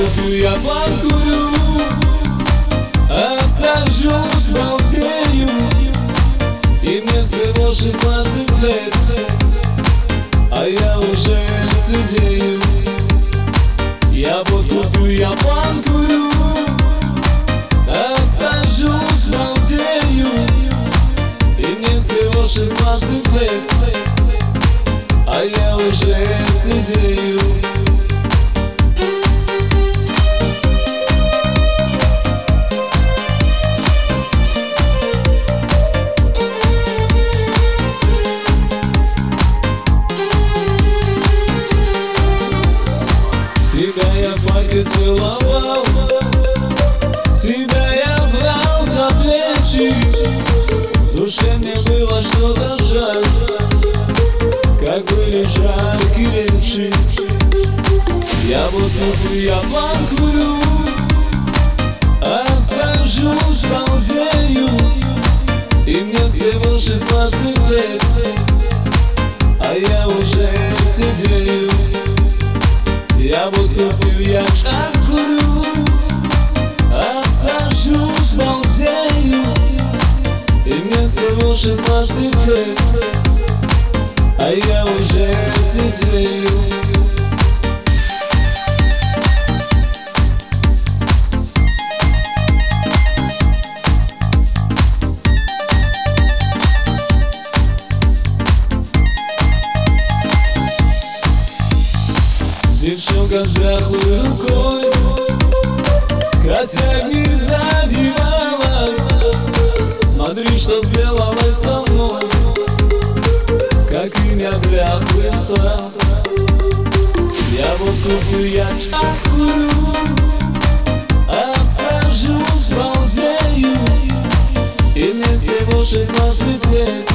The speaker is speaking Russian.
куплю, я покурю, обсажусь, балдею, и мне всего 16 лет, а я уже сидею. Я куплю, я покурю, обсажусь, балдею, и мне всего 16 лет, а я уже сидею. Тебя я в парке целовал, тебя я брал за плечи, в душе мне было что-то жаль, как были жаркие речи. Я куплю, я покурю, обсажусь, балдею, и мне всего 16 лет, а я уже сидею. Я куплю, я курю, обсажусь, балдею, и мне всего 16 лет, а я уже сидею. Девчонка с дряхлой рукой косяк не задевала. Смотри, что сделалось со мной, как имя дряхлым стал. Я куплю, я курю, обсажусь, балдею, и мне всего 16 лет,